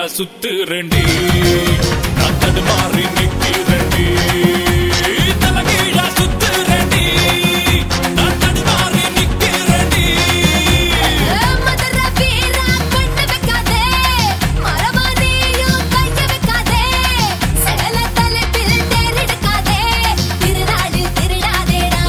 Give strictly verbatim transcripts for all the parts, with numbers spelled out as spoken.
சுத்து ரெண்டி நான் தடுமாறி நிக்கி ரெண்டி தலைகீழா சுத்து ரெண்டி நான் தடுமாறி நிக்கி ரெண்டி மதுர வீரா கண்ணு வைக்காதே மரமானியும் கைய வைக்காதே சகல தலைப்பில் தேரெடுக்காதே திருநாடு திருடாதேடா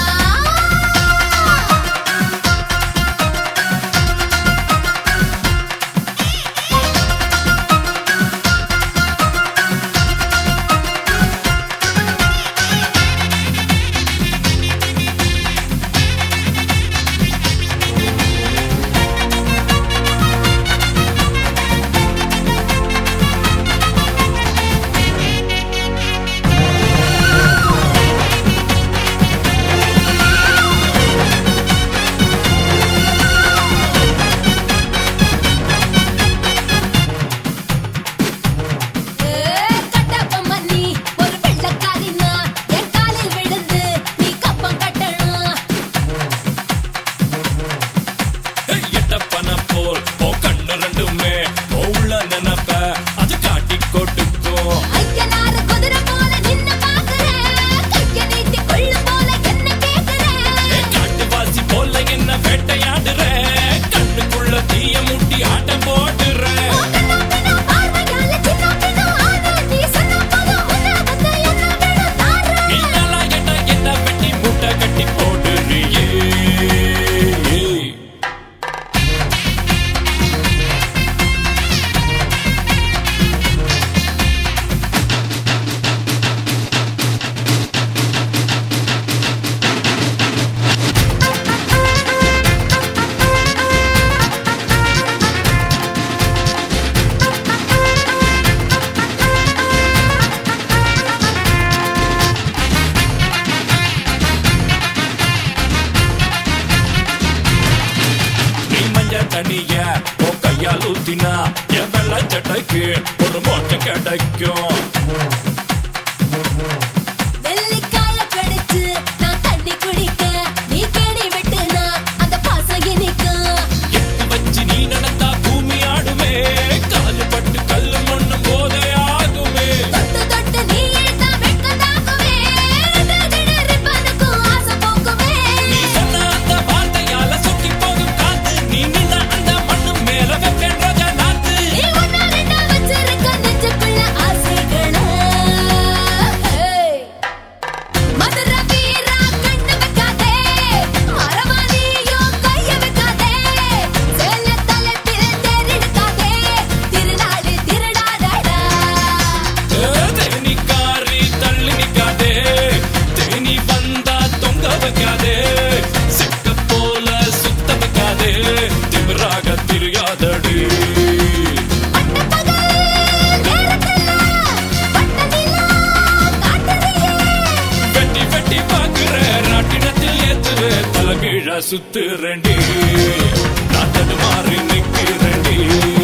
தனியா ஓ கையால் ஊத்தினா என் வெள்ள சட்டைக்கு ஒரு மோட்டை கிடைக்கும் வெள்ளிக்காய கடிச்சு நான் தண்ணி குடிக்க நீ கேடி விட்டுனா அந்த பாசம் இனிக்கும் எத்து வச்சு நீ நடந்தா பூமி ஆடுமே காலு பட்டு கல்லு மண்ணு போதே ஆகுமே தொட்டு தொட்டு நீ இழுத்தா வெட்கத்தாக்குமே ரிப்பனுக்கும் ஆசை போக்குமே நீ சொன்ன அந்த வார்த்தையால சுத்தி போகும் காத்து நீ நின்ன அந்த மண்ணு மேல வைப்பேன் ரோஜா நாத்து நீ ஒன்னா ரெண்டா வச்சிருக்க நெஞ்சுக்குள்ள ஆசைகள மதுர வீரா கண்ணு வைக்காதே மரமானியும் கைய வைக்காதே சேல தலைப்பில் தேரெடுக்காதே திருநாடு திருடாதடா தேனிக்காரி தள்ளி நிக்காதே தேனி வந்தா தொங்க வைக்காதே செக்க போல சுத்த வைக்காதே திமிராக திரியாதடி வெட்டி வெட்டி பாக்குற ராட்டினத்தில் ஏத்துற தலைகீழா சுத்து ரெண்டி நான் தடுமாறி நிக்கிறேன்டி